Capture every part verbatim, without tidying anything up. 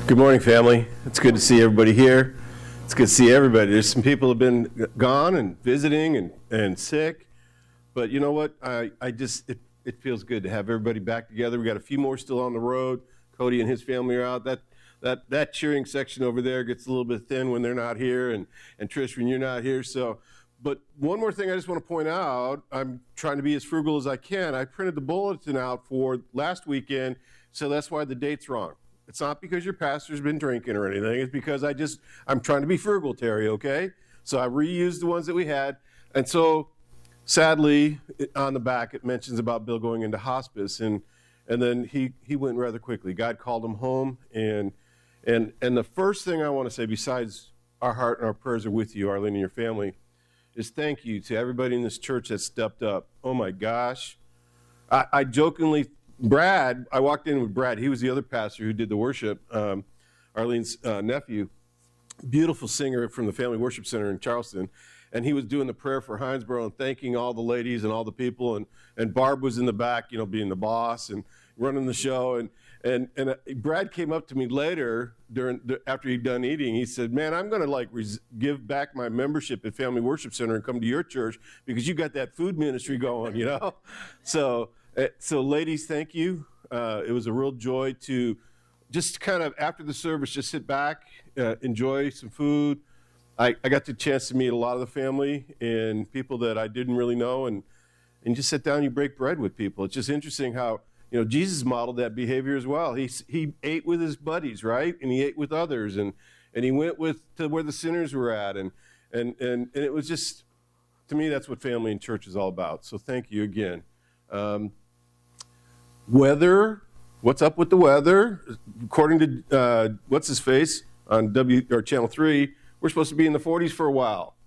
Good morning, family. It's good to see everybody here. It's good to see everybody. There's some people who have been gone and visiting and, and sick, but you know what? I, I just, it, it feels good to have everybody back together. We got a few more still on the road. Cody and his family are out. That that that cheering section over there gets a little bit thin when they're not here, and, and Trish, when you're not here. So, but one more thing I just want to point out, I'm trying to be as frugal as I can. I printed the bulletin out for last weekend, so that's why the date's wrong. It's not because your pastor's been drinking or anything. It's because I just, I'm trying to be frugal, Terry, okay? So I reused the ones that we had. And so, sadly, it, on the back, it mentions about Bill going into hospice. And and then he, he went rather quickly. God called him home. And, and, and the first thing I want to say, besides our heart and our prayers are with you, Arlene and your family, is thank you to everybody in this church that stepped up. Oh, my gosh. I, I jokingly Brad, I walked in with Brad. He was the other pastor who did the worship, um, Arlene's uh, nephew, beautiful singer from the Family Worship Center in Charleston. And he was doing the prayer for Hinesboro and thanking all the ladies and all the people. And, and Barb was in the back, you know, being the boss and running the show. And and and uh, Brad came up to me later during the, after he'd done eating. He said, "Man, I'm going to like res- give back my membership at Family Worship Center and come to your church because you got that food ministry going, you know." So. So, ladies, thank you. Uh, it was a real joy to just kind of, after the service, just sit back, uh, enjoy some food. I, I got the chance to meet a lot of the family and people that I didn't really know, and, and just sit down and you break bread with people. It's just interesting how, you know, Jesus modeled that behavior as well. He, he ate with his buddies, right? And he ate with others, and, and he went with to where the sinners were at. And, and, and, and it was just, to me, that's what family and church is all about. So thank you again. Um, Weather, what's up with the weather? According to uh, what's his face on W or Channel three, we're supposed to be in the forties for a while.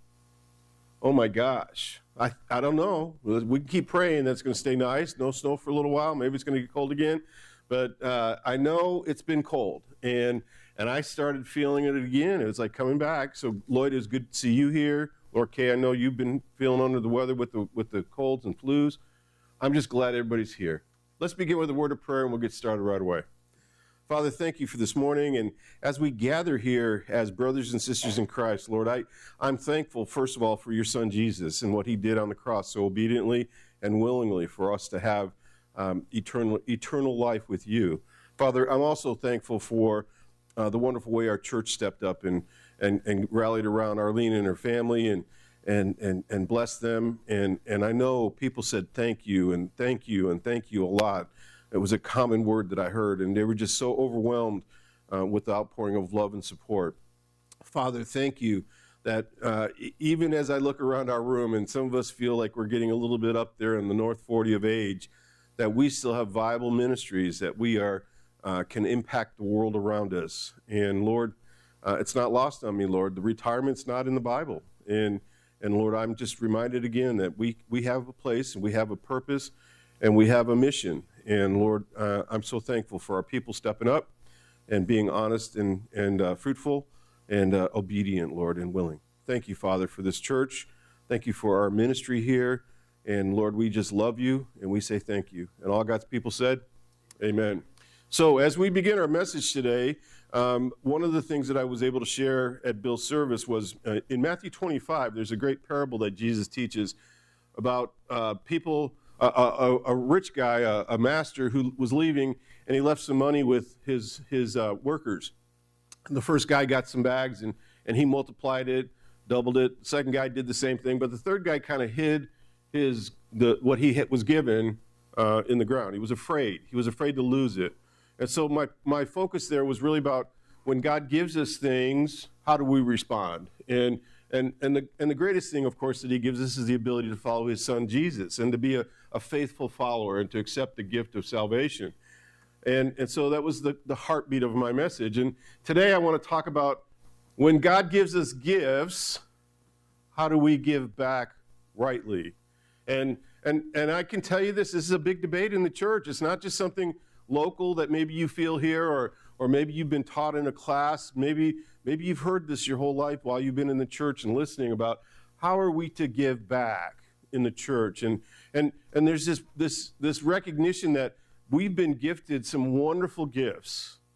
Oh my gosh, I I don't know. We can keep praying that it's going to stay nice, no snow for a little while. Maybe it's going to get cold again, but uh, I know it's been cold, and and I started feeling it again. It was like coming back. So Lloyd, it's good to see you here. Lord Kay, I know you've been feeling under the weather with the with the colds and flus. I'm just glad everybody's here. Let's begin with a word of prayer, and we'll get started right away. Father, thank you for this morning, and as we gather here as brothers and sisters in Christ, Lord, I, I'm thankful, first of all, for your son Jesus and what he did on the cross so obediently and willingly for us to have um, eternal, eternal life with you. Father, I'm also thankful for uh, the wonderful way our church stepped up and, and, and rallied around Arlene and her family, and and and and bless them. And and I know people said thank you and thank you and thank you a lot. It was a common word that I heard, and they were just so overwhelmed uh, with the outpouring of love and support. Father, thank you that uh, even as I look around our room, and some of us feel like we're getting a little bit up there in the North forty of age, that we still have viable ministries, that we are uh, can impact the world around us. And Lord, uh, it's not lost on me, Lord. The retirement's not in the Bible. And And Lord, I'm just reminded again that we, we have a place and we have a purpose and we have a mission. And Lord, uh, I'm so thankful for our people stepping up and being honest and, and uh, fruitful and uh, obedient, Lord, and willing. Thank you, Father, for this church. Thank you for our ministry here. And Lord, we just love you and we say thank you. And all God's people said, amen. So as we begin our message today, Um, one of the things that I was able to share at Bill's service was uh, in Matthew twenty-five, there's a great parable that Jesus teaches about uh, people, uh, a, a rich guy, a, a master who was leaving, and he left some money with his, his uh, workers. And the first guy got some bags, and, and he multiplied it, doubled it. The second guy did the same thing, but the third guy kind of hid his the what he had, was given uh, in the ground. He was afraid. He was afraid to lose it. And so my, my focus there was really about when God gives us things, how do we respond? And and and the and the greatest thing, of course, that he gives us is the ability to follow his son Jesus and to be a, a faithful follower and to accept the gift of salvation. And and so that was the, the heartbeat of my message. And today I want to talk about when God gives us gifts, how do we give back rightly? And and and I can tell you this, this is a big debate in the church. It's not just something local that maybe you feel here, or or maybe you've been taught in a class, maybe maybe you've heard this your whole life while you've been in the church and listening about how are we to give back in the church. And and and there's this this this recognition that we've been gifted some wonderful gifts,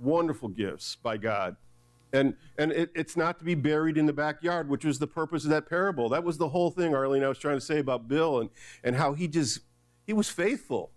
wonderful gifts by God. And and it, it's not to be buried in the backyard, which was the purpose of that parable. That was the whole thing, Arlene, I was trying to say about Bill and, and how he just, he was faithful.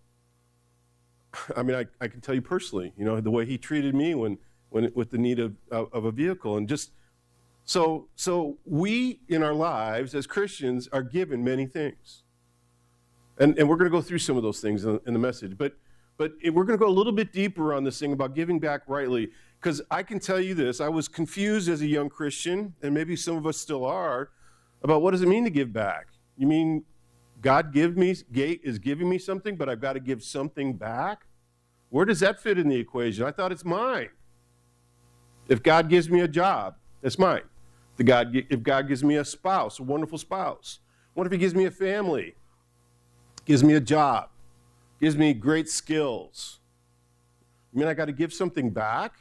I mean, I, I can tell you personally, you know, the way he treated me when, when with the need of, of, of a vehicle. And just, so, so we in our lives as Christians are given many things. And, and we're going to go through some of those things in, in the message. But, but it, we're going to go a little bit deeper on this thing about giving back rightly. Because I can tell you this, I was confused as a young Christian, and maybe some of us still are, about what does it mean to give back? You mean God give me, is giving me something, but I've got to give something back? Where does that fit in the equation? I thought it's mine. If God gives me a job, it's mine. The God, if God gives me a spouse, a wonderful spouse. What if he gives me a family? Gives me a job? Gives me great skills? You mean I got to give something back?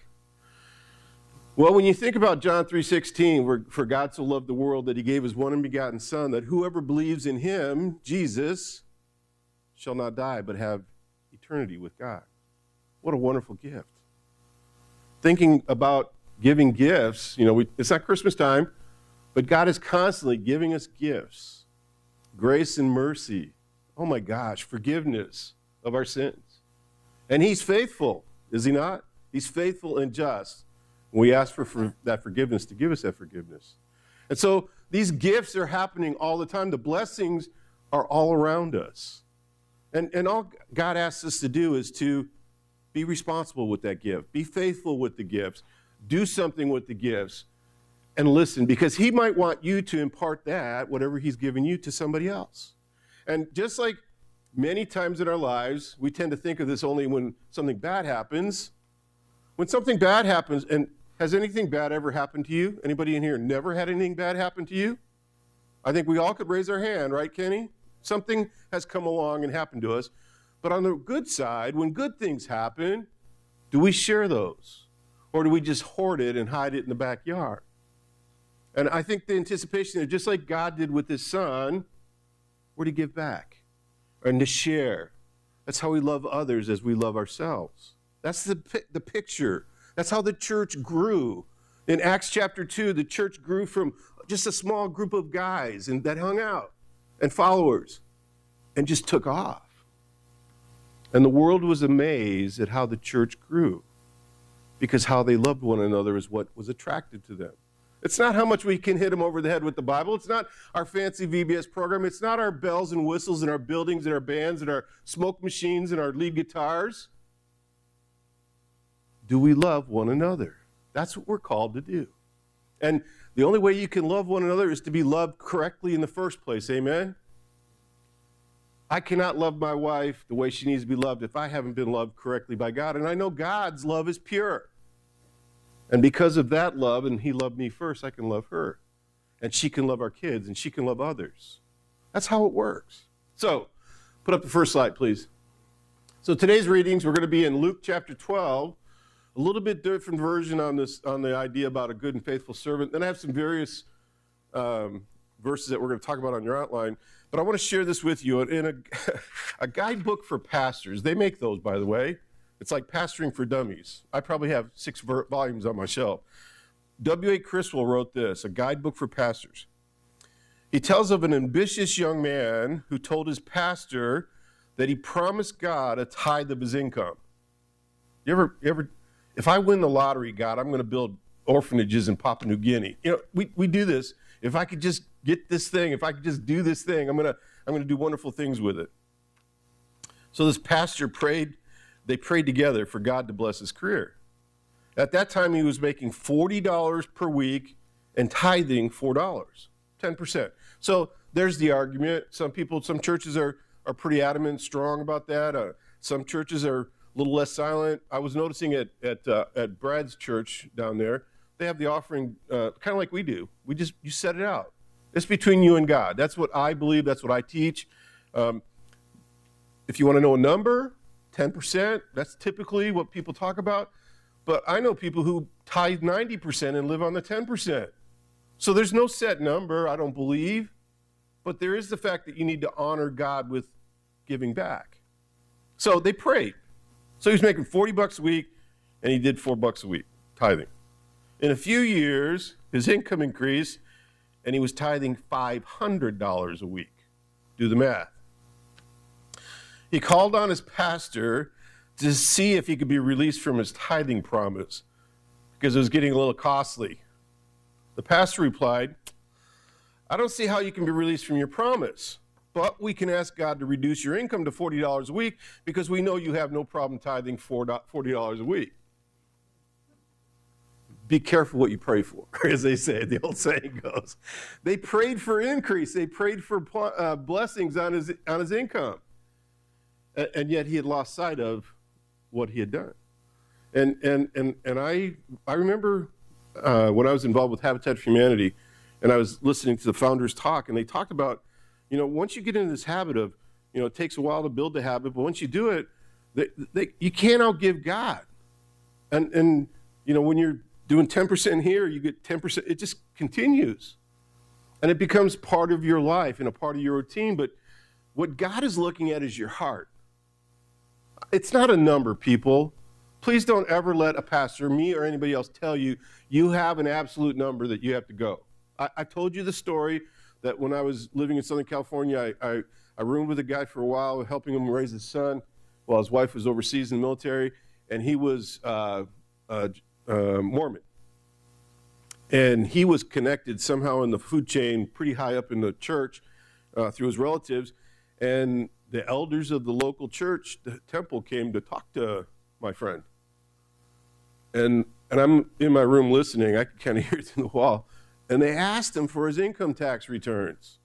Well, when you think about John three sixteen, where for God so loved the world that he gave his one and begotten Son, that whoever believes in him, Jesus, shall not die but have eternity with God. What a wonderful gift. Thinking about giving gifts, you know, we, it's not Christmas time, but God is constantly giving us gifts. Grace and mercy. Oh my gosh, forgiveness of our sins. And he's faithful, is he not? He's faithful and just. We ask for, for that forgiveness to give us that forgiveness. And so these gifts are happening all the time. The blessings are all around us. And, and all God asks us to do is to be responsible with that gift. Be faithful with the gifts. Do something with the gifts. And listen, because he might want you to impart that, whatever he's given you, to somebody else. And just like many times in our lives, we tend to think of this only when something bad happens. When something bad happens, and has anything bad ever happened to you? Anybody in here never had anything bad happen to you? I think we all could raise our hand, right, Kenny? Something has come along and happened to us. But on the good side, when good things happen, do we share those? Or do we just hoard it and hide it in the backyard? And I think the anticipation is just like God did with his Son, we're to give back and to share. That's how we love others as we love ourselves. That's the, the picture. That's how the church grew. In Acts chapter two, the church grew from just a small group of guys and that hung out and followers and just took off. And the world was amazed at how the church grew because how they loved one another is what was attracted to them. It's not how much we can hit them over the head with the Bible. It's not our fancy V B S program. It's not our bells and whistles and our buildings and our bands and our smoke machines and our lead guitars. Do we love one another? That's what we're called to do. And the only way you can love one another is to be loved correctly in the first place. Amen? I cannot love my wife the way she needs to be loved if I haven't been loved correctly by God. And I know God's love is pure. And because of that love, and he loved me first, I can love her. And she can love our kids, and she can love others. That's how it works. So, put up the first slide, please. So today's readings, we're going to be in Luke chapter twelve. A little bit different version on this, on the idea about a good and faithful servant. Then I have some various um, verses that we're going to talk about on your outline. But I want to share this with you in a, a guidebook for pastors. They make those, by the way. It's like Pastoring for Dummies. I probably have six ver- volumes on my shelf. W A Criswell wrote this, a guidebook for pastors. He tells of an ambitious young man who told his pastor that he promised God a tithe of his income. You ever, you ever, if I win the lottery, God, I'm going to build orphanages in Papua New Guinea. You know, we, we do this. If I could just get this thing, if I could just do this thing, I'm going to, I'm going to do wonderful things with it. So this pastor prayed, they prayed together for God to bless his career. At that time, he was making forty dollars per week and tithing four dollars, ten percent. So there's the argument. Some people, some churches are, are pretty adamant and strong about that. Uh, some churches are a little less silent. I was noticing at at, uh, at Brad's church down there, they have the offering uh, kind of like we do. We just, you set it out. It's between you and God. That's what I believe. That's what I teach. Um, if you want to know a number, ten percent, that's typically what people talk about. But I know people who tithe ninety percent and live on the ten percent. So there's no set number, I don't believe. But there is the fact that you need to honor God with giving back. So they prayed. So he was making forty bucks a week and he did four bucks a week, tithing. In a few years, his income increased, and he was tithing five hundred dollars a week. Do the math. He called on his pastor to see if he could be released from his tithing promise because it was getting a little costly. The pastor replied, I don't see how you can be released from your promise, but we can ask God to reduce your income to forty dollars a week because we know you have no problem tithing forty dollars a week. Be careful what you pray for, as they say, the old saying goes. They prayed for increase. They prayed for uh, blessings on his, on his income. And, and yet he had lost sight of what he had done. And and and and I I remember uh, when I was involved with Habitat for Humanity, and I was listening to the founders talk, and they talked about, you know, once you get into this habit of, you know, it takes a while to build the habit, but once you do it, they, they, you can't outgive God. And and you know, when you're doing ten percent here, you get ten percent. It just continues, and it becomes part of your life and a part of your routine. But what God is looking at is your heart. It's not a number, people. Please don't ever let a pastor, me or anybody else, tell you you have an absolute number that you have to go. I, I told you the story that when I was living in Southern California, I, I, I roomed with a guy for a while, helping him raise his son while his wife was overseas in the military, and he was uh, uh, uh, Mormon. And he was connected somehow in the food chain pretty high up in the church uh, through his relatives, and the elders of the local church, the temple, came to talk to my friend. And and I'm in my room listening. I could kind of hear it through the wall. And they asked him for his income tax returns.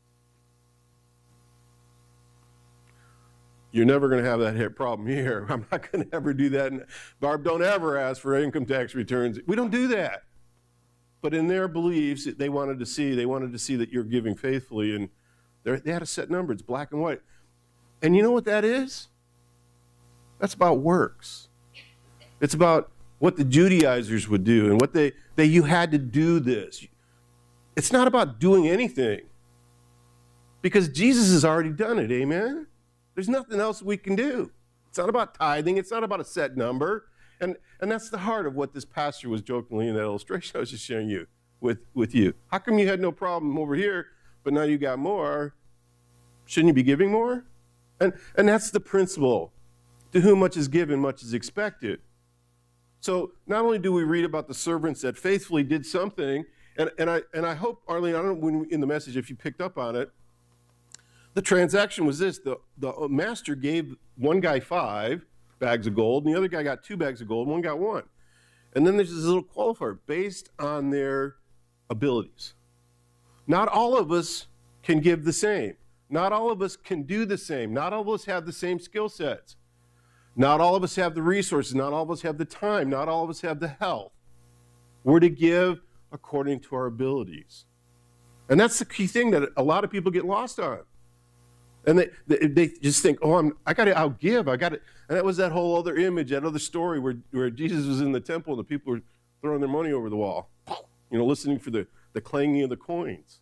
You're never going to have that problem here. I'm not going to ever do that. And Barb, don't ever ask for income tax returns. We don't do that. But in their beliefs, they wanted to see, they wanted to see that you're giving faithfully. And they had a set number. It's black and white. And you know what that is? That's about works. It's about what the Judaizers would do and what they, they you had to do this. It's not about doing anything because Jesus has already done it, amen? There's nothing else we can do. It's not about tithing. It's not about a set number. And, and that's the heart of what this pastor was jokingly in that illustration I was just sharing you with, with you. How come you had no problem over here, but now you got more? Shouldn't you be giving more? And, and that's the principle. To whom much is given, much is expected. So not only do we read about the servants that faithfully did something, and, and, I, and I hope, Arlene, I don't know when in the message if you picked up on it, the transaction was this. The, the master gave one guy five bags of gold, and the other guy got two bags of gold, and one got one. And then there's this little qualifier based on their abilities. Not all of us can give the same. Not all of us can do the same. Not all of us have the same skill sets. Not all of us have the resources. Not all of us have the time. Not all of us have the health. We're to give according to our abilities. And that's the key thing that a lot of people get lost on. And they, they, they just think, oh, I'm, I got to outgive. I got to. And that was that whole other image, that other story where, where Jesus was in the temple and the people were throwing their money over the wall, you know, listening for the, the clanging of the coins.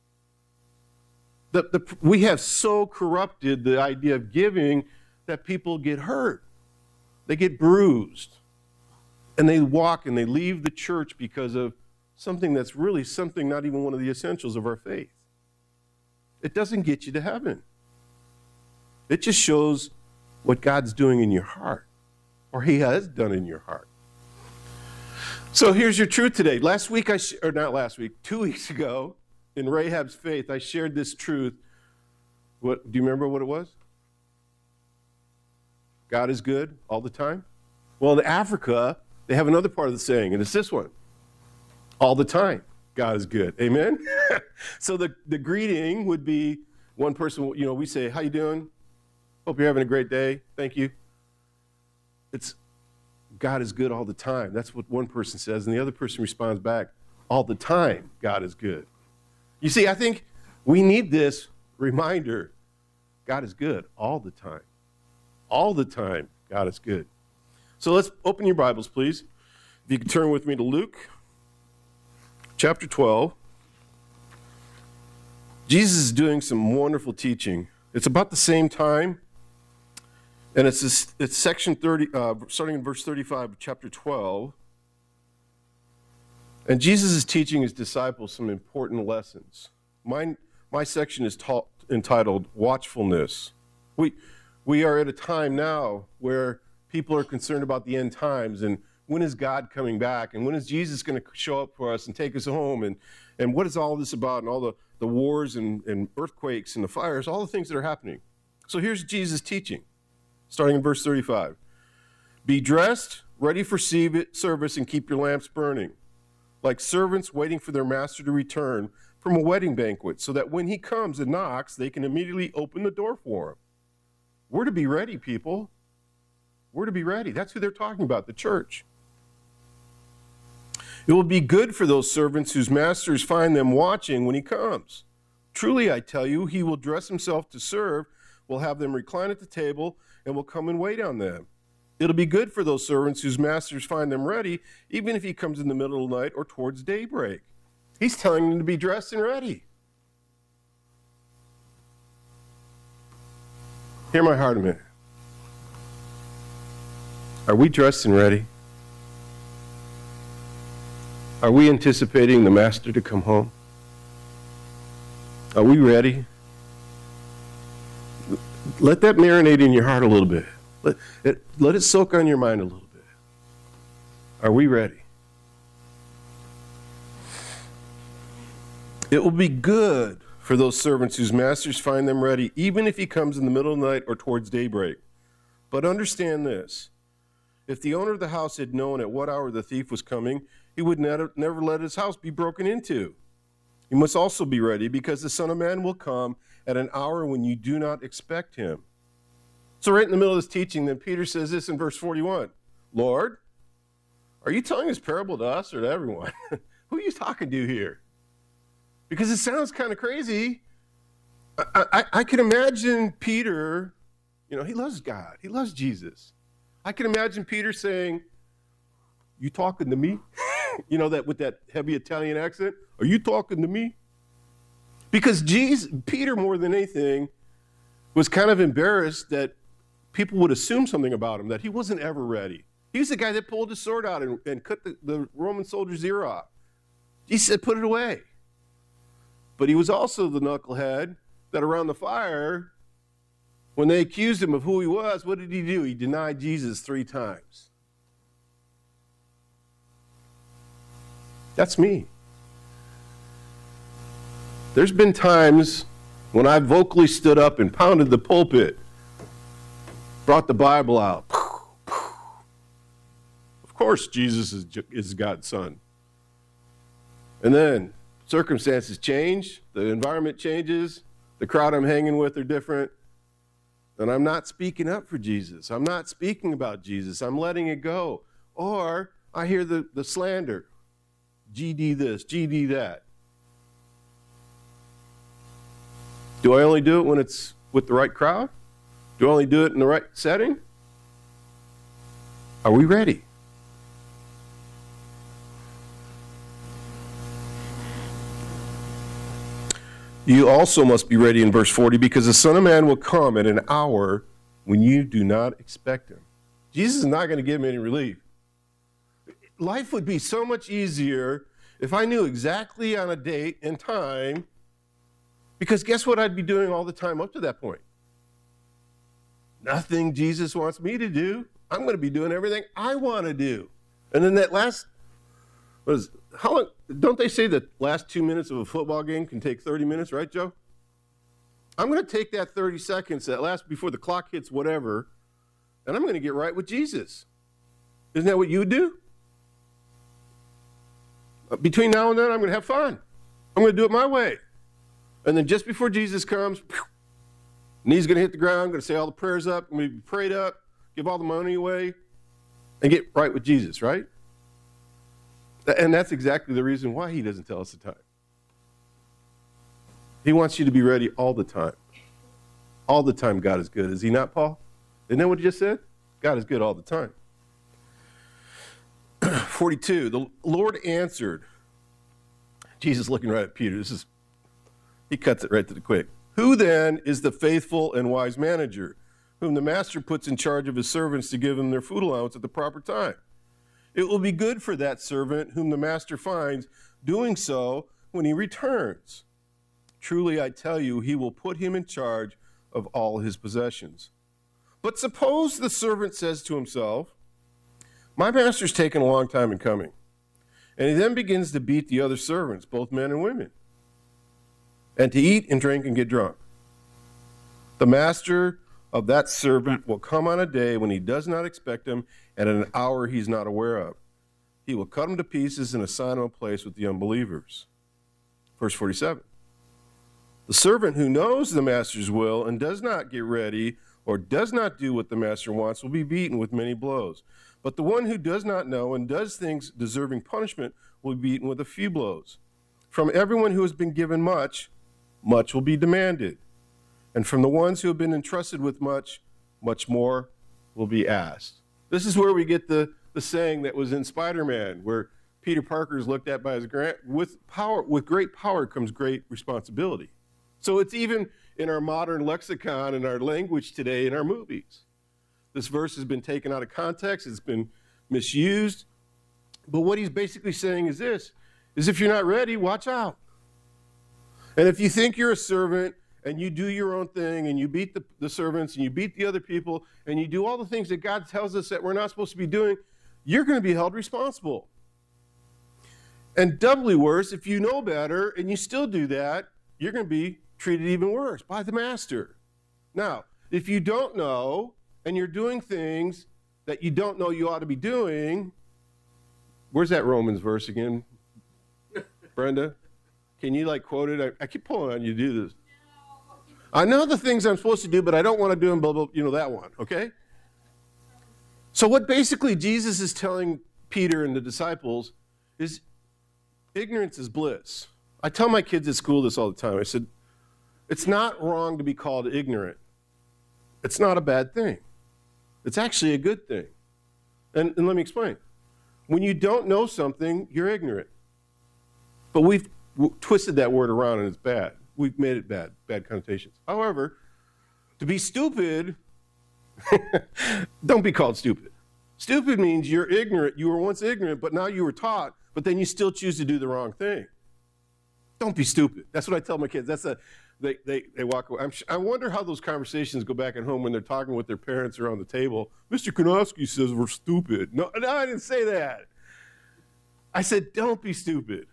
The, the, we have so corrupted the idea of giving that people get hurt. They get bruised. And they walk and they leave the church because of something that's really something not even one of the essentials of our faith. It doesn't get you to heaven. It just shows what God's doing in your heart, or he has done in your heart. So here's your truth today. Last week, I sh- or not last week, two weeks ago, in Rahab's faith, I shared this truth. What do you remember what it was? God is good all the time? Well, in Africa, they have another part of the saying, and it's this one. All the time, God is good. Amen? So the, the greeting would be one person, you know, we say, how you doing? Hope you're having a great day. Thank you. It's God is good all the time. That's what one person says, and the other person responds back, all the time, God is good. You see, I think we need this reminder. God is good all the time. All the time, God is good. So let's open your Bibles, please. If you could turn with me to Luke chapter twelve. Jesus is doing some wonderful teaching. It's about the same time And it's this, it's section thirty, uh, starting in verse thirty-five of chapter twelve. And Jesus is teaching his disciples some important lessons. My, my section is taught, entitled Watchfulness. We, we are at a time now where people are concerned about the end times and when is God coming back and when is Jesus going to show up for us and take us home and, and what is all this about and all the, the wars and, and earthquakes and the fires, all the things that are happening. So here's Jesus teaching, starting in verse thirty-five. Be dressed, ready for service, and keep your lamps burning, like servants waiting for their master to return from a wedding banquet, so that when he comes and knocks, they can immediately open the door for him. We're to be ready, people. We're to be ready. That's who they're talking about, the church. It will be good for those servants whose masters find them watching when he comes. Truly, I tell you, he will dress himself to serve, will have them recline at the table, and will come and wait on them. It'll be good for those servants whose masters find them ready, even if he comes in the middle of the night or towards daybreak. He's telling them to be dressed and ready. Hear my heart a minute. Are we dressed and ready? Are we anticipating the master to come home? Are we ready? Let that marinate in your heart a little bit. Let it, let it soak on your mind a little bit. Are we ready? It will be good for those servants whose masters find them ready, even if he comes in the middle of the night or towards daybreak. But understand this. If the owner of the house had known at what hour the thief was coming, he would never, never let his house be broken into. You must also be ready, because the Son of Man will come at an hour when you do not expect him. So right in the middle of this teaching, then Peter says this in verse forty-one. Lord, are you telling this parable to us or to everyone? Who are you talking to here? Because it sounds kind of crazy. I, I, I can imagine Peter, you know, he loves God. He loves Jesus. I can imagine Peter saying, you talking to me? You know, that with that heavy Italian accent. Are you talking to me? Because Jesus, Peter, more than anything, was kind of embarrassed that people would assume something about him, that he wasn't ever ready. He was the guy that pulled his sword out and, and cut the, the Roman soldier's ear off. He said, put it away. But he was also the knucklehead that around the fire, when they accused him of who he was, what did he do? He denied Jesus three times. That's me. There's been times when I vocally stood up and pounded the pulpit, brought the Bible out. Of course, Jesus is, is God's son. And then circumstances change, the environment changes, the crowd I'm hanging with are different, and I'm not speaking up for Jesus. I'm not speaking about Jesus. I'm letting it go. Or I hear the, the slander. G D this, G D that. Do I only do it when it's with the right crowd? Do I only do it in the right setting? Are we ready? You also must be ready in verse forty, because the Son of Man will come at an hour when you do not expect him. Jesus is not going to give him any relief. Life would be so much easier if I knew exactly on a date and time, because guess what I'd be doing all the time up to that point? Nothing Jesus wants me to do. I'm going to be doing everything I want to do. And then that last, what is, how long, don't they say that last two minutes of a football game can take thirty minutes, right, Joe? I'm going to take that thirty seconds, that last before the clock hits whatever, and I'm going to get right with Jesus. Isn't that what you would do? Between now and then, I'm going to have fun. I'm going to do it my way. And then just before Jesus comes, knees going to hit the ground, I'm going to say all the prayers up, I'm going to be prayed up, give all the money away, and get right with Jesus, right? And that's exactly the reason why he doesn't tell us the time. He wants you to be ready all the time. All the time God is good. Is he not, Paul? Isn't that what he just said? God is good all the time. forty-two, the Lord answered. Jesus looking right at Peter. This is, he cuts it right to the quick. Who then is the faithful and wise manager, whom the master puts in charge of his servants to give them their food allowance at the proper time. It will be good for that servant whom the master finds doing so when he returns. Truly, I tell you, he will put him in charge of all his possessions. But suppose the servant says to himself, my master's taken a long time in coming. And he then begins to beat the other servants, both men and women, and to eat and drink and get drunk. The master of that servant will come on a day when he does not expect him, and at an hour he's not aware of. He will cut him to pieces and assign him a place with the unbelievers. Verse forty-seven. The servant who knows the master's will and does not get ready or does not do what the master wants will be beaten with many blows. But the one who does not know and does things deserving punishment will be beaten with a few blows. From everyone who has been given much, much will be demanded. And from the ones who have been entrusted with much, much more will be asked. This is where we get the, the saying that was in Spider-Man, where Peter Parker is looked at by his grand, with power, with great power comes great responsibility. So it's even in our modern lexicon and our language today in our movies. This verse has been taken out of context, it's been misused. But what he's basically saying is this, is if you're not ready, watch out. And if you think you're a servant and you do your own thing and you beat the, the servants and you beat the other people and you do all the things that God tells us that we're not supposed to be doing, you're going to be held responsible. And doubly worse, if you know better and you still do that, you're going to be treated even worse by the master. Now, if you don't know and you're doing things that you don't know you ought to be doing, where's that Romans verse again, Brenda? Can you like quote it? I, I keep pulling on you to do this. I know the things I'm supposed to do, but I don't want to do them, blah, blah, you know, that one, okay? So what basically Jesus is telling Peter and the disciples is ignorance is bliss. I tell my kids at school this all the time. I said, it's not wrong to be called ignorant. It's not a bad thing. It's actually a good thing. And, and let me explain. When you don't know something, you're ignorant. But we've w- twisted that word around and it's bad. We've made it bad, bad connotations. However, to be stupid, don't be called stupid. Stupid means you're ignorant. You were once ignorant, but now you were taught, but then you still choose to do the wrong thing. Don't be stupid. That's what I tell my kids. That's a, they, they, they walk away. I'm, I wonder how those conversations go back at home when they're talking with their parents around the table. Mister Konofsky says we're stupid. No, no, I didn't say that. I said, don't be stupid.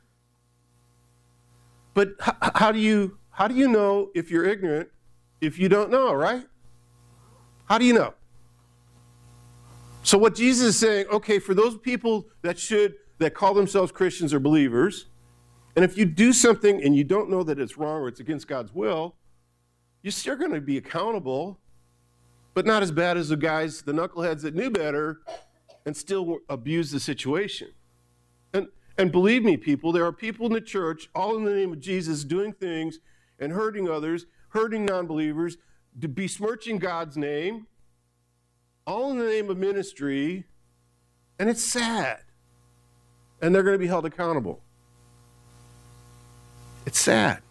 But h- how do you how do you know if you're ignorant if you don't know, right? How do you know? So what Jesus is saying, okay, for those people that should that call themselves Christians or believers, and if you do something and you don't know that it's wrong or it's against God's will, you're still going to be accountable, but not as bad as the guys, the knuckleheads that knew better and still abused the situation. And And believe me, people, there are people in the church, all in the name of Jesus, doing things and hurting others, hurting non-believers, besmirching God's name, all in the name of ministry, and it's sad. And they're going to be held accountable. It's sad.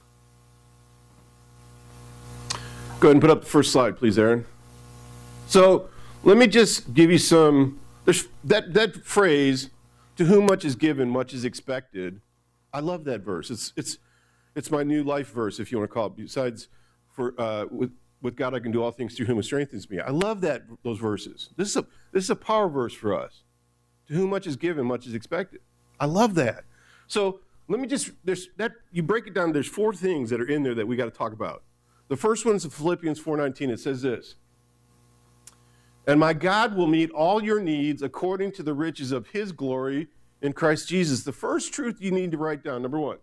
Go ahead and put up the first slide, please, Aaron. So let me just give you some, there's that, that phrase, to whom much is given, much is expected. I love that verse. It's it's it's my new life verse, if you want to call it. Besides, for uh, with with God I can do all things through whom strengthens me. I love that those verses. This is a this is a power verse for us. To whom much is given, much is expected. I love that. So let me just there's that you break it down. There's four things that are in there that we got to talk about. The first one is in Philippians four nineteen. It says this. And my God will meet all your needs according to the riches of his glory in Christ Jesus. The first truth you need to write down, number one,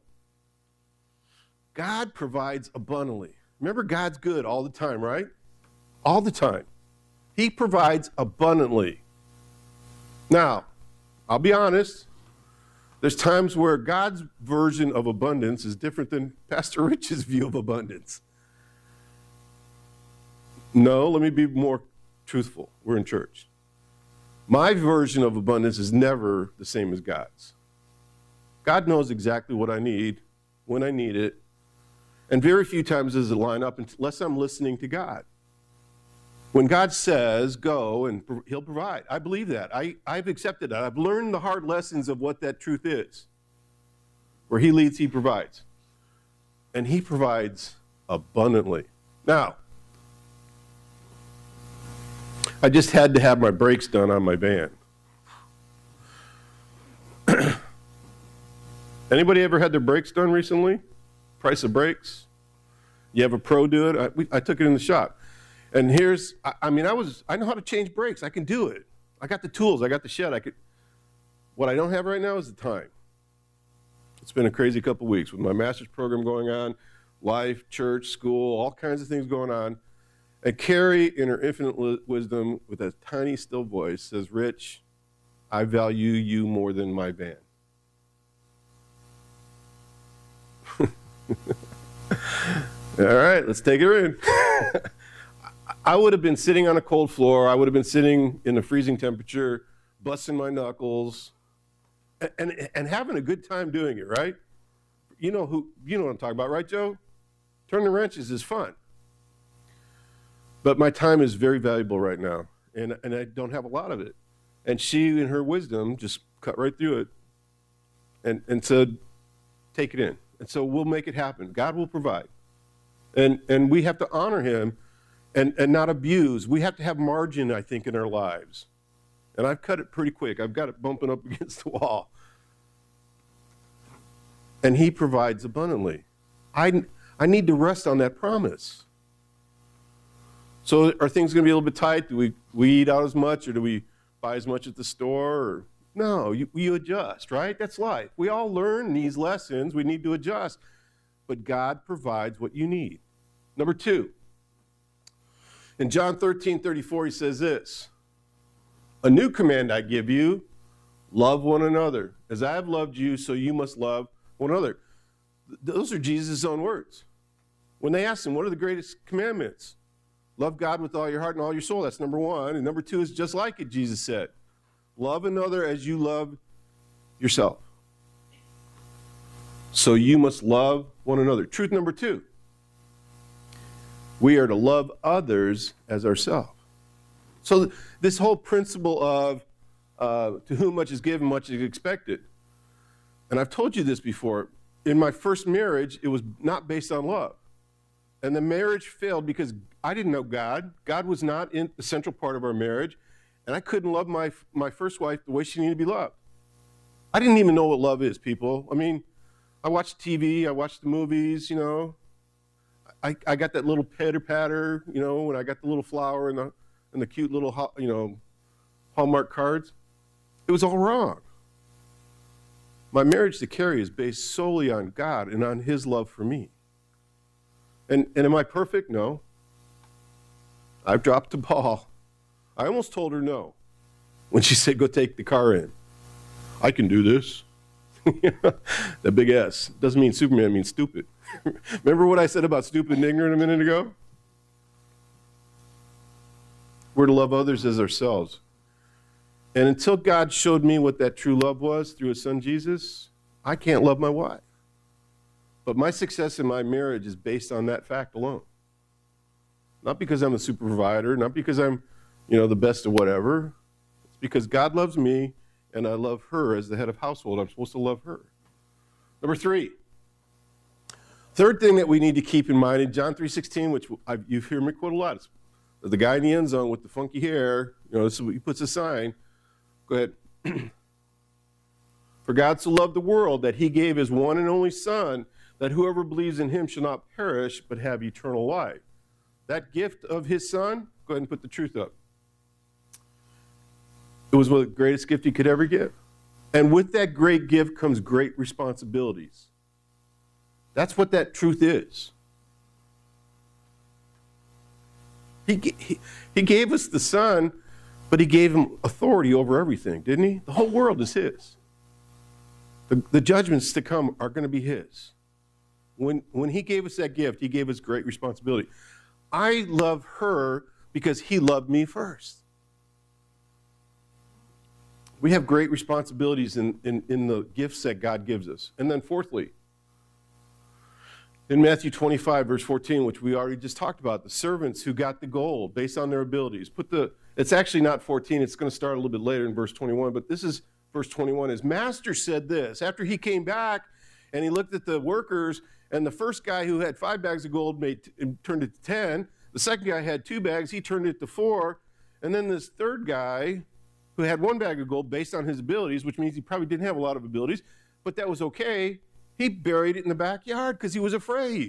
God provides abundantly. Remember, God's good all the time, right? All the time. He provides abundantly. Now, I'll be honest, there's times where God's version of abundance is different than Pastor Rich's view of abundance. No, let me be more truthful. We're in church. My version of abundance is never the same as God's. God knows exactly what I need, when I need it, and very few times does it line up unless I'm listening to God. When God says go, and he'll provide. I believe that. I, I've accepted that. I've learned the hard lessons of what that truth is. Where he leads, he provides. And he provides abundantly. Now, I just had to have my brakes done on my van. Anybody ever had their brakes done recently? Price of brakes? You have a pro do it? I, we, I took it in the shop. And here's, I, I mean, I was, I know how to change brakes. I can do it. I got the tools. I got the shed. I could. What I don't have right now is the time. It's been a crazy couple weeks with my master's program going on, life, church, school, all kinds of things going on. And Carrie, in her infinite wisdom, with a tiny, still voice, says, Rich, I value you more than my van. All right, let's take her in. I would have been sitting on a cold floor. I would have been sitting in a freezing temperature, busting my knuckles, and, and, and having a good time doing it, right? You know who you know what I'm talking about, right, Joe? Turning wrenches is fun. But my time is very valuable right now, and, and I don't have a lot of it. And she, in her wisdom, just cut right through it and, and said, take it in. And so we'll make it happen. God will provide. And and we have to honor him and, and not abuse. We have to have margin, I think, in our lives. And I've cut it pretty quick. I've got it bumping up against the wall. And he provides abundantly. I, I need to rest on that promise. So are things going to be a little bit tight? Do we, we eat out as much, or do we buy as much at the store? Or, no, you, you adjust, right? That's life. We all learn these lessons. We need to adjust. But God provides what you need. Number two, in John thirteen thirty-four, he says this, a new command I give you, love one another. As I have loved you, so you must love one another. Those are Jesus' own words. When they asked him, what are the greatest commandments? Love God with all your heart and all your soul. That's number one. And number two is just like it, Jesus said. Love another as you love yourself. So you must love one another. Truth number two. We are to love others as ourselves. So this whole principle of uh, to whom much is given, much is expected. And I've told you this before. In my first marriage, it was not based on love. And the marriage failed because I didn't know God. God was not in the central part of our marriage. And I couldn't love my, my first wife the way she needed to be loved. I didn't even know what love is, people. I mean, I watched T V, I watched the movies, you know. I, I got that little pitter-patter, you know, and I got the little flower and the, and the cute little, you know, Hallmark cards. It was all wrong. My marriage to Carrie is based solely on God and on his love for me. And, and am I perfect? No. I've dropped the ball. I almost told her no when she said, go take the car in. I can do this. The big S. Doesn't mean Superman, means stupid. Remember what I said about stupid and ignorant a minute ago? We're to love others as ourselves. And until God showed me what that true love was through his son Jesus, I can't love my wife. But my success in my marriage is based on that fact alone. Not because I'm a super provider, not because I'm, you know, the best of whatever. It's because God loves me and I love her as the head of household. I'm supposed to love her. Number three. Third thing that we need to keep in mind in John three sixteen, which I've, you've heard me quote a lot, is the guy in the end zone with the funky hair, you know, this is what he puts a sign. Go ahead. For God so loved the world that he gave his one and only son, that whoever believes in him shall not perish, but have eternal life. That gift of his son, go ahead and put the truth up. It was the greatest gift he could ever give. And with that great gift comes great responsibilities. That's what that truth is. He, he, he gave us the son, but he gave him authority over everything, didn't he? The whole world is his. The, the judgments to come are going to be his. When, when he gave us that gift, he gave us great responsibility. I love her because he loved me first. We have great responsibilities in, in, in the gifts that God gives us. And then fourthly, In Matthew twenty-five, verse fourteen, which we already just talked about, the servants who got the gold based on their abilities. Put the, it's actually not fourteen, it's going to start a little bit later in verse twenty-one, but this is verse twenty-one. His master said this, after he came back and he looked at the workers, and the first guy who had five bags of gold made, turned it to ten. The second guy had two bags, he turned it to four. And then this third guy who had one bag of gold based on his abilities, which means he probably didn't have a lot of abilities, but that was okay. He buried it in the backyard because he was afraid.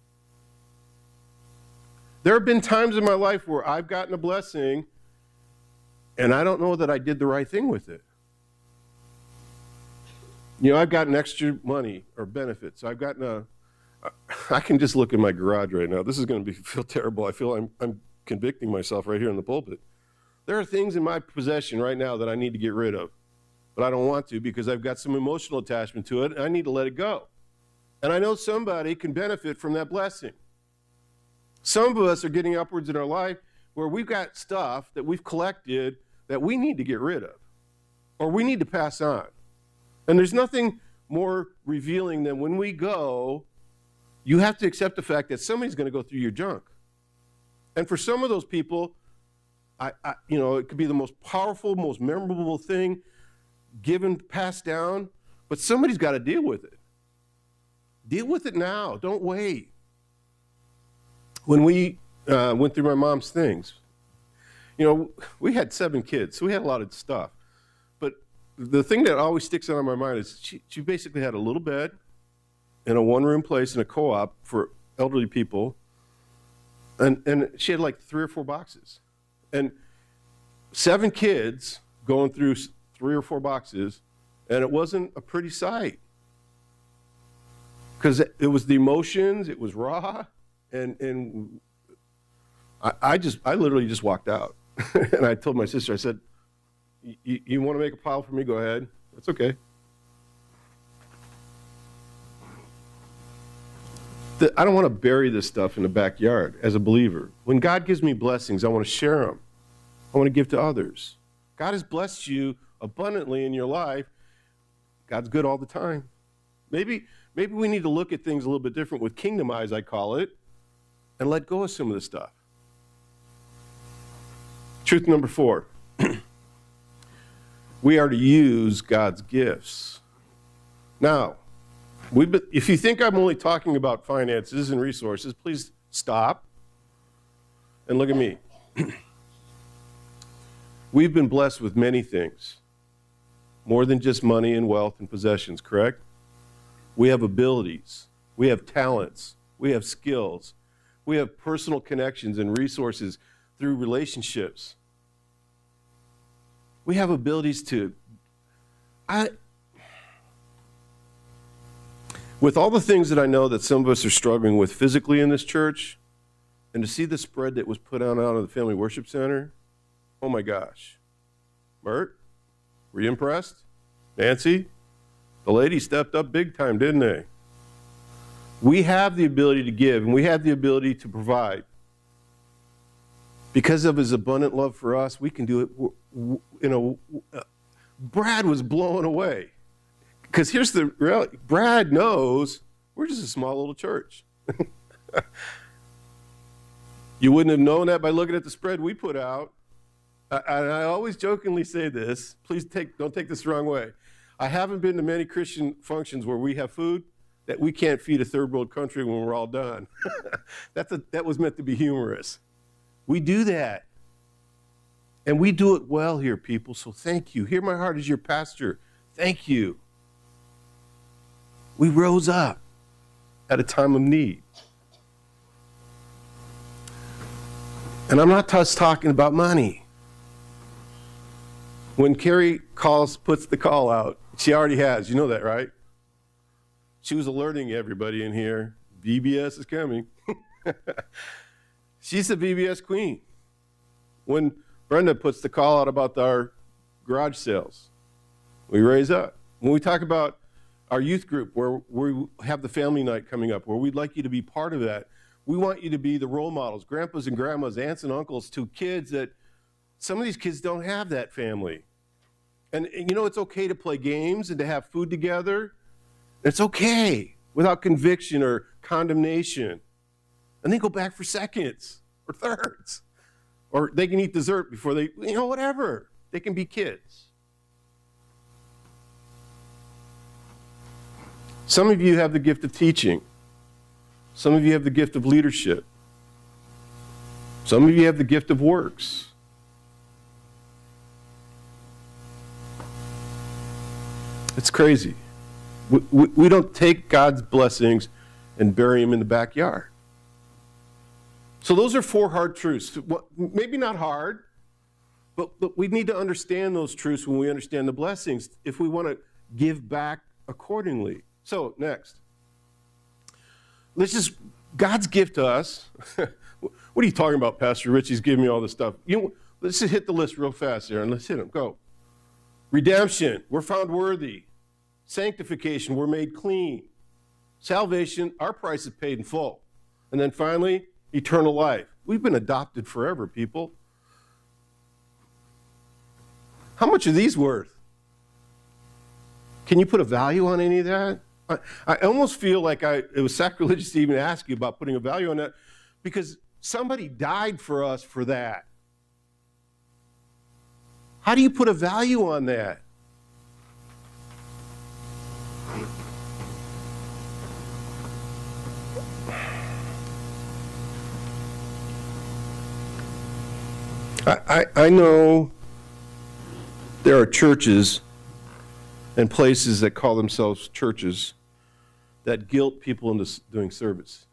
There have been times in my life where I've gotten a blessing and I don't know that I did the right thing with it. You know, I've gotten extra money or benefits. I've gotten a, I can just look in my garage right now. This is going to be feel terrible. I feel I'm, I'm convicting myself right here in the pulpit. There are things in my possession right now that I need to get rid of, but I don't want to because I've got some emotional attachment to it, and I need to let it go. And I know somebody can benefit from that blessing. Some of us are getting upwards in our life where we've got stuff that we've collected that we need to get rid of, or we need to pass on. And there's nothing more revealing than when we go, you have to accept the fact that somebody's going to go through your junk. And for some of those people, I, I, you know, it could be the most powerful, most memorable thing given, passed down, but somebody's got to deal with it. Deal with it now. Don't wait. When we uh, went through my mom's things, you know, we had seven kids, so we had a lot of stuff. But the thing that always sticks out in my mind is she, she basically had a little bed in a one-room place in a co-op for elderly people, and, and she had like three or four boxes. And seven kids going through three or four boxes, and it wasn't a pretty sight. Because it was the emotions, it was raw, and and I, I just, I literally just walked out. And I told my sister, I said, you want to make a pile for me? Go ahead. That's okay. The, I don't want to bury this stuff in the backyard as a believer. When God gives me blessings, I want to share them. I want to give to others. God has blessed you abundantly in your life. God's good all the time. Maybe, maybe we need to look at things a little bit different with kingdom eyes, I call it, and let go of some of this stuff. Truth number four. We are to use God's gifts. Now, we've been, if you think I'm only talking about finances and resources, please stop and look at me. We've been blessed with many things, more than just money and wealth and possessions, correct? We have abilities, we have talents, we have skills, we have personal connections and resources through relationships. We have abilities to, I, with all the things that I know that some of us are struggling with physically in this church, and to see the spread that was put on out of the Family Worship Center, oh my gosh. Mert, were you impressed? Nancy, the ladies stepped up big time, didn't they? We have the ability to give, and we have the ability to provide. Because of his abundant love for us, we can do it. You know, Brad was blown away. Because here's the reality. Brad knows we're just a small little church. You wouldn't have known that by looking at the spread we put out. And I always jokingly say this. Please take, don't take this the wrong way. I haven't been to many Christian functions where we have food that we can't feed a third world country when we're all done. That's a, that was meant to be humorous. We do that. And we do it well here, people, so thank you. Hear my heart as your pastor. Thank you. We rose up at a time of need. And I'm not just talking about money. When Carrie calls, puts the call out, she already has. You know that, right? She was alerting everybody in here. V B S is coming. She's the V B S queen. When Brenda puts the call out about our garage sales, we raise up. When we talk about our youth group, where we have the family night coming up, where we'd like you to be part of that, we want you to be the role models, grandpas and grandmas, aunts and uncles to kids that some of these kids don't have that family. And, and you know, it's okay to play games and to have food together. It's okay without conviction or condemnation, and then go back for seconds or thirds. Or they can eat dessert before they, you know, whatever. They can be kids. Some of you have the gift of teaching. Some of you have the gift of leadership. Some of you have the gift of works. It's crazy. We, we, we don't take God's blessings and bury them in the backyard. So those are four hard truths. Maybe not hard, but, but we need to understand those truths when we understand the blessings if we want to give back accordingly. So, next. Let's just, God's gift to us. What are you talking about, Pastor Rich? He's giving me all this stuff. You know, let's just hit the list real fast there, and let's hit them. Go. Redemption, we're found worthy. Sanctification, we're made clean. Salvation, our price is paid in full. And then finally, eternal life. We've been adopted forever, people. How much are these worth? Can you put a value on any of that? I, I almost feel like I, it was sacrilegious to even ask you about putting a value on that, because somebody died for us for that. How do you put a value on that? I, I, I know there are churches and places that call themselves churches that guilt people into doing service.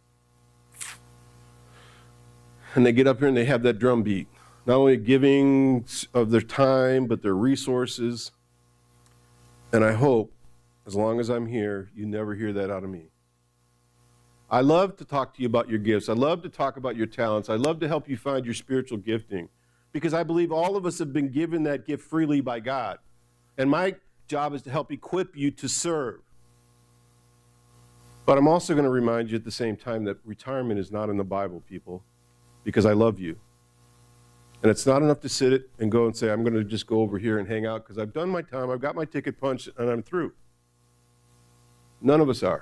And they get up here and they have that drum beat. Not only giving of their time, but their resources. And I hope, as long as I'm here, you never hear that out of me. I love to talk to you about your gifts. I love to talk about your talents. I love to help you find your spiritual gifting, because I believe all of us have been given that gift freely by God. And my job is to help equip you to serve. But I'm also going to remind you at the same time that retirement is not in the Bible, people, because I love you. And it's not enough to sit it and go and say, I'm going to just go over here and hang out because I've done my time, I've got my ticket punched, and I'm through. None of us are.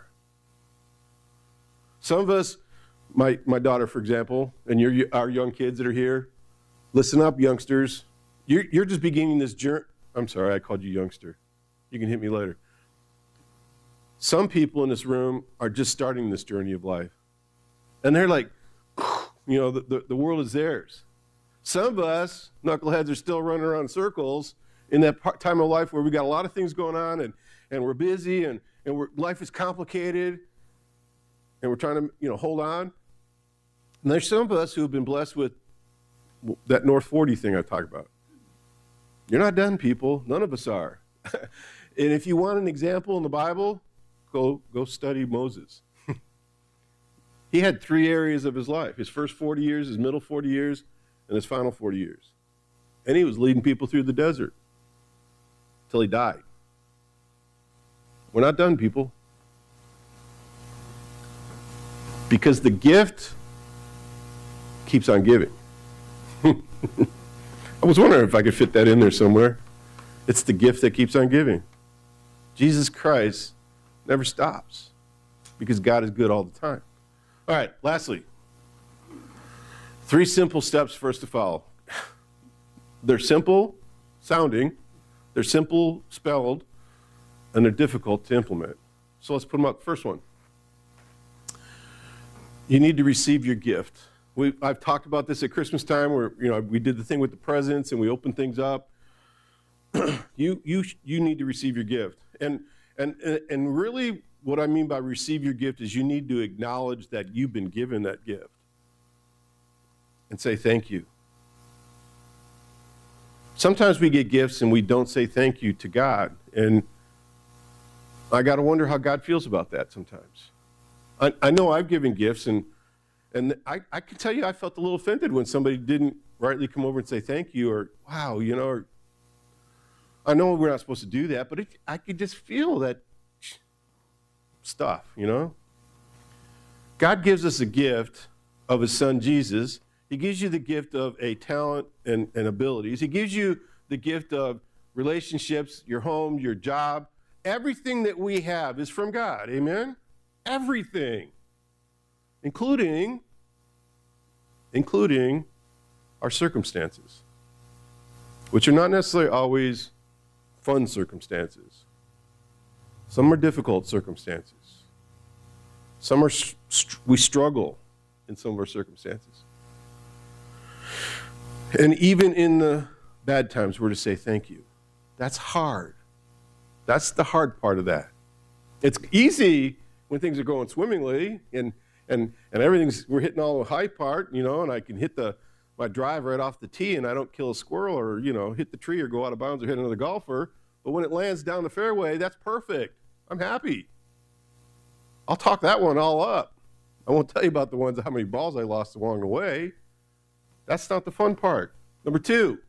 Some of us, my, my daughter, for example, and your, our young kids that are here, listen up, youngsters. You're, you're just beginning this journey. I'm sorry, I called you youngster. You can hit me later. Some people in this room are just starting this journey of life. And they're like, you know, the, the, the world is theirs. Some of us, knuckleheads, are still running around in circles in that part, time of life where we got a lot of things going on, and, and we're busy, and, and we're, life is complicated, and we're trying to, you know, hold on. And there's some of us who have been blessed with that North forty thing I talked about. You're not done, people. None of us are. And if you want an example in the Bible, go, go study Moses. He had three areas of his life: his first forty years, his middle forty years, and his final forty years. And he was leading people through the desert till he died. We're not done, people. Because the gift keeps on giving. I was wondering if I could fit that in there somewhere. It's the gift that keeps on giving. Jesus Christ never stops because God is good all the time. All right, lastly, three simple steps for us to follow. They're simple sounding, they're simple spelled, and they're difficult to implement. So let's put them up. First one. You need to receive your gift. We, I've talked about this at Christmas time, where you know we did the thing with the presents and we opened things up. you you you need to receive your gift, and and and really what I mean by receive your gift is you need to acknowledge that you've been given that gift and say thank you. Sometimes we get gifts and we don't say thank you to God, and I got to wonder how God feels about that sometimes. I, I know I've given gifts, and and I, I can tell you I felt a little offended when somebody didn't rightly come over and say thank you, or wow, you know, or I know we're not supposed to do that, but it, I could just feel that stuff, you know. God gives us a gift of his son Jesus. He gives you the gift of a talent and, and abilities. He gives you the gift of relationships, your home, your job. Everything that we have is from God, amen? Everything. including, including our circumstances, which are not necessarily always fun circumstances. Some are difficult circumstances. Some are, we struggle in some of our circumstances. And even in the bad times, we're to say thank you. That's hard. That's the hard part of that. It's easy when things are going swimmingly and and and everything's, we're hitting all the high part, you know, and I can hit the my drive right off the tee and I don't kill a squirrel or, you know, hit the tree or go out of bounds or hit another golfer. But when it lands down the fairway, that's perfect. I'm happy. I'll talk that one all up. I won't tell you about the ones, how many balls I lost along the way. That's not the fun part. Number two,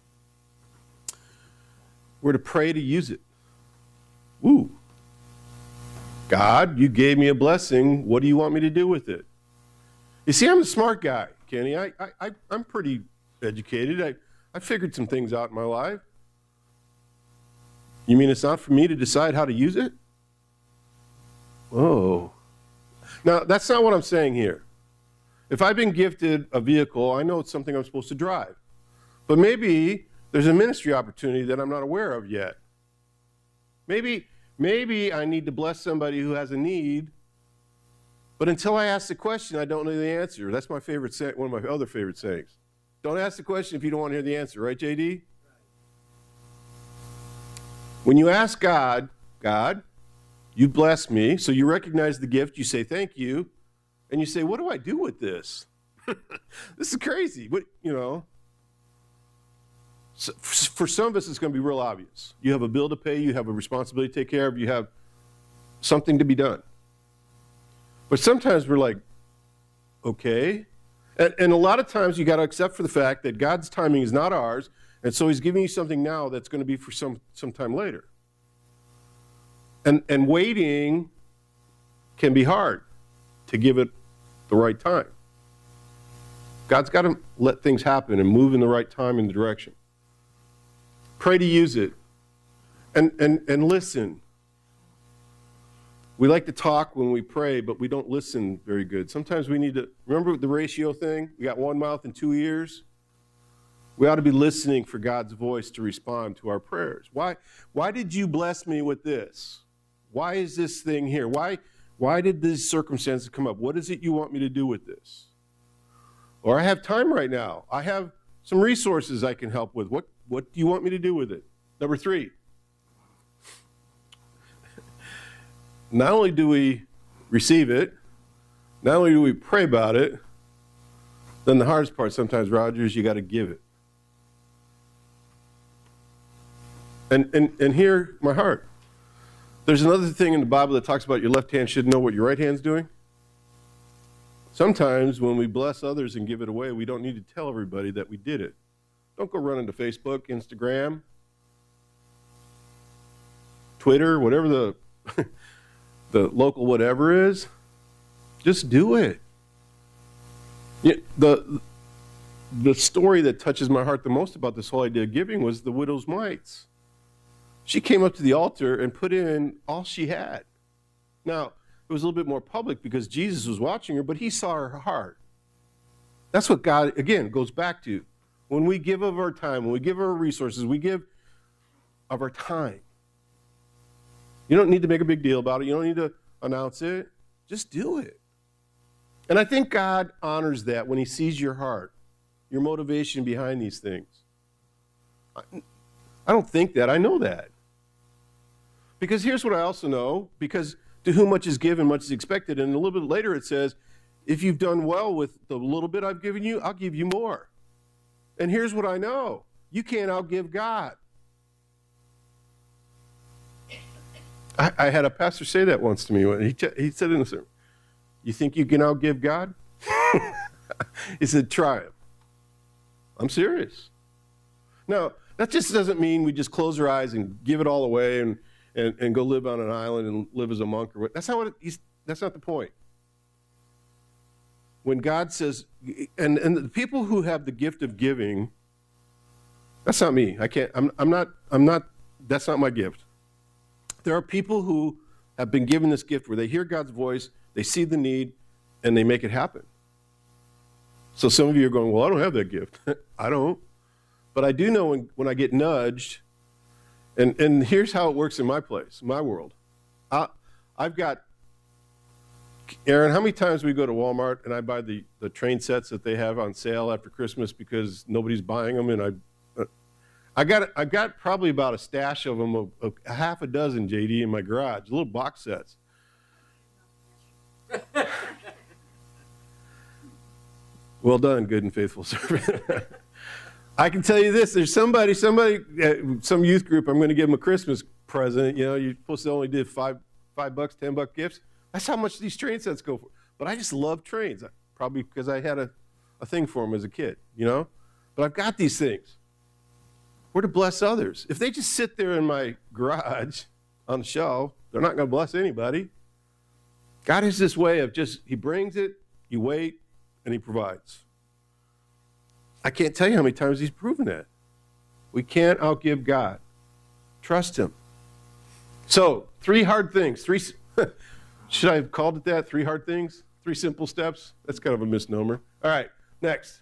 we're to pray to use it. Woo. God, you gave me a blessing. What do you want me to do with it? You see, I'm a smart guy, Kenny. I, I, I'm pretty educated. I, I figured some things out in my life. You mean it's not for me to decide how to use it? Oh. Now, that's not what I'm saying here. If I've been gifted a vehicle, I know it's something I'm supposed to drive. But maybe there's a ministry opportunity that I'm not aware of yet. Maybe, maybe I need to bless somebody who has a need, but until I ask the question, I don't know the answer. That's my favorite say, one of my other favorite sayings. Don't ask the question if you don't want to hear the answer, right, J D? When you ask God, God, you bless me, so you recognize the gift, you say thank you, and you say, what do I do with this? This is crazy. What, you know? So for some of us, it's going to be real obvious. You have a bill to pay, you have a responsibility to take care of, you have something to be done. But sometimes we're like, okay. And, and a lot of times you got to accept for the fact that God's timing is not ours, and so he's giving you something now that's going to be for some some time later. And, and waiting can be hard to give it the right time. God's got to let things happen and move in the right time and the direction. Pray to use it. And, and, and listen. We like to talk when we pray, but we don't listen very good. Sometimes we need to, remember the ratio thing? We got one mouth and two ears. We ought to be listening for God's voice to respond to our prayers. Why, why did you bless me with this? Why is this thing here? Why, why did these circumstances come up? What is it you want me to do with this? Or I have time right now. I have some resources I can help with. What, what do you want me to do with it? Number three, not only do we receive it, not only do we pray about it, then the hardest part sometimes, Roger, is you got to give it. And, and, and hear my heart. There's another thing in the Bible that talks about your left hand should know what your right hand's doing. Sometimes when we bless others and give it away, we don't need to tell everybody that we did it. Don't go running to Facebook, Instagram, Twitter, whatever the, the local whatever is. Just do it. Yeah, the, the story that touches my heart the most about this whole idea of giving was the widow's mites. She came up to the altar and put in all she had. Now, it was a little bit more public because Jesus was watching her, but he saw her heart. That's what God, again, goes back to. When we give of our time, when we give of our resources, we give of our time. You don't need to make a big deal about it. You don't need to announce it. Just do it. And I think God honors that when he sees your heart, your motivation behind these things. I, I don't think that. I know that. Because here's what I also know, because to whom much is given, much is expected. And a little bit later it says, if you've done well with the little bit I've given you, I'll give you more. And here's what I know. You can't outgive God. I, I had a pastor say that once to me. He, t- he said in a sermon, you think you can outgive God? He said, try it. I'm serious. Now, that just doesn't mean we just close our eyes and give it all away and, and, and go live on an island and live as a monk. Or what. That's not what it, he's, that's not the point. When God says, and, and the people who have the gift of giving, that's not me. I can't, I'm, I'm not, I'm not, that's not my gift. There are people who have been given this gift where they hear God's voice, they see the need, and they make it happen. So some of you are going, well, I don't have that gift. I don't. But I do know when, when I get nudged, and, and here's how it works in my place, my world. I, I've got, Aaron, how many times we go to Walmart and I buy the, the train sets that they have on sale after Christmas because nobody's buying them, and I, uh, I got I got probably about a stash of them, a, a half a dozen, J D, in my garage, little box sets. Well done, good and faithful servant. I can tell you this, there's somebody, somebody, uh, some youth group, I'm going to give them a Christmas present. You know, you're supposed to only do five, five bucks, ten buck gifts. That's how much these train sets go for. But I just love trains, probably because I had a, a thing for them as a kid, you know? But I've got these things. We're to bless others. If they just sit there in my garage on the shelf, they're not going to bless anybody. God has this way of just, he brings it, you wait, and he provides. I can't tell you how many times he's proven that. We can't outgive God. Trust him. So, three hard things. Three. Should I have called it that? Three hard things? Three simple steps? That's kind of a misnomer. All right, next.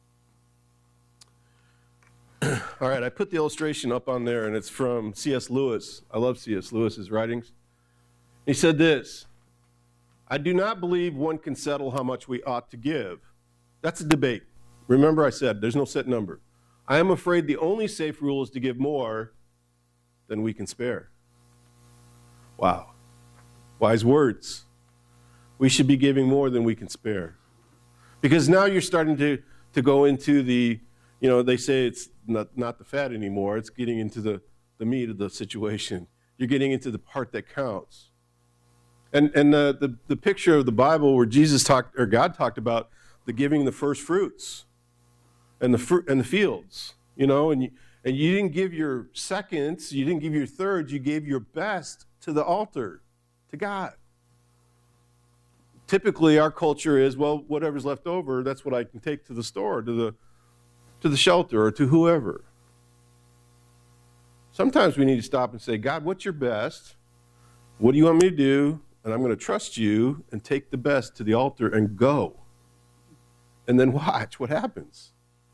All right, I put the illustration up on there, and it's from C S Lewis. I love C S Lewis's writings. He said this, I do not believe one can settle how much we ought to give. That's a debate. Remember I said there's no set number. I am afraid the only safe rule is to give more than we can spare. Wow. Wise words. We should be giving more than we can spare. Because now you're starting to, to go into the, you know, they say it's not, not the fat anymore. It's getting into the, the meat of the situation. You're getting into the part that counts. And, and the, the, the picture of the Bible where Jesus talked, or God talked about the giving the first fruits and the fruit and the fields, you know, and you, and you didn't give your seconds, you didn't give your thirds, you gave your best to the altar, to God. Typically, our culture is, well, whatever's left over, that's what I can take to the store, to the to the shelter, or to whoever. Sometimes we need to stop and say, God, what's your best? What do you want me to do? And I'm going to trust you and take the best to the altar and go. And then watch what happens.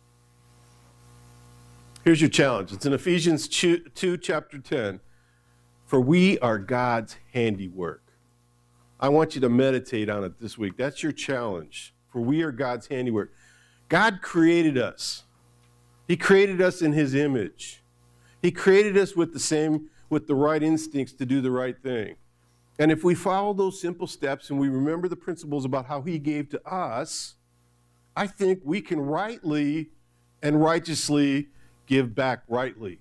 Here's your challenge. It's in Ephesians two, chapter ten. For we are God's handiwork. I want you to meditate on it this week. That's your challenge. For we are God's handiwork. God created us. He created us in his image. He created us with the same, with the right instincts to do the right thing. And if we follow those simple steps and we remember the principles about how he gave to us, I think we can rightly and righteously give back rightly.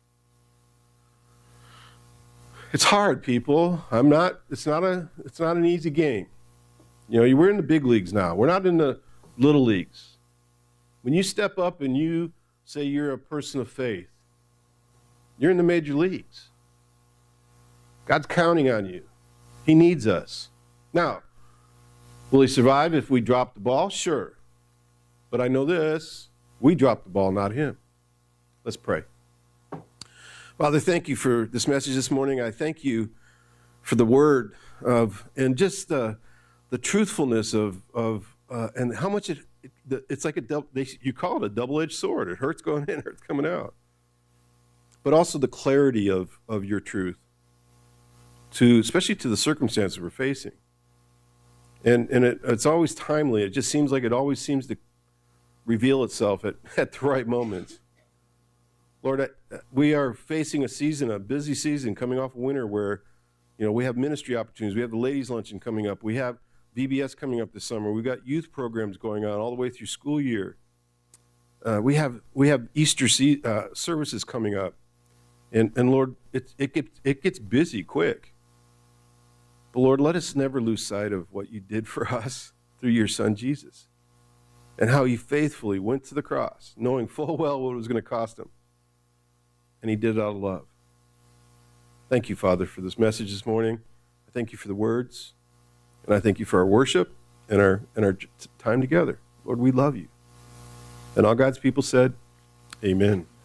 It's hard, people. I'm not, it's not a, it's not an easy game. You know, we're in the big leagues now. We're not in the little leagues. When you step up and you say you're a person of faith, you're in the major leagues. God's counting on you. He needs us. Now, will he survive if we drop the ball? Sure. But I know this, we dropped the ball, not him. Let's pray. Father, thank you for this message this morning. I thank you for the word of, and just the, the truthfulness of, of uh, and how much it, it it's like a, double, they, you call it a double-edged sword. It hurts going in, it hurts coming out. But also the clarity of, of your truth, to especially to the circumstances we're facing. And, and it, it's always timely. It just seems like it always seems to reveal itself at, at the right moments. Lord, I, we are facing a season, a busy season coming off of winter where, you know, we have ministry opportunities. We have the ladies' luncheon coming up. We have V B S coming up this summer. We've got youth programs going on all the way through school year. Uh, we have we have Easter se- uh, services coming up. And, and Lord, it, it, gets, it gets busy quick. But Lord, let us never lose sight of what you did for us through your son, Jesus, and how he faithfully went to the cross, knowing full well what it was going to cost him. And he did it out of love. Thank you, Father, for this message this morning. I thank you for the words, and I thank you for our worship and our, and our time together. Lord, we love you. And all God's people said, amen.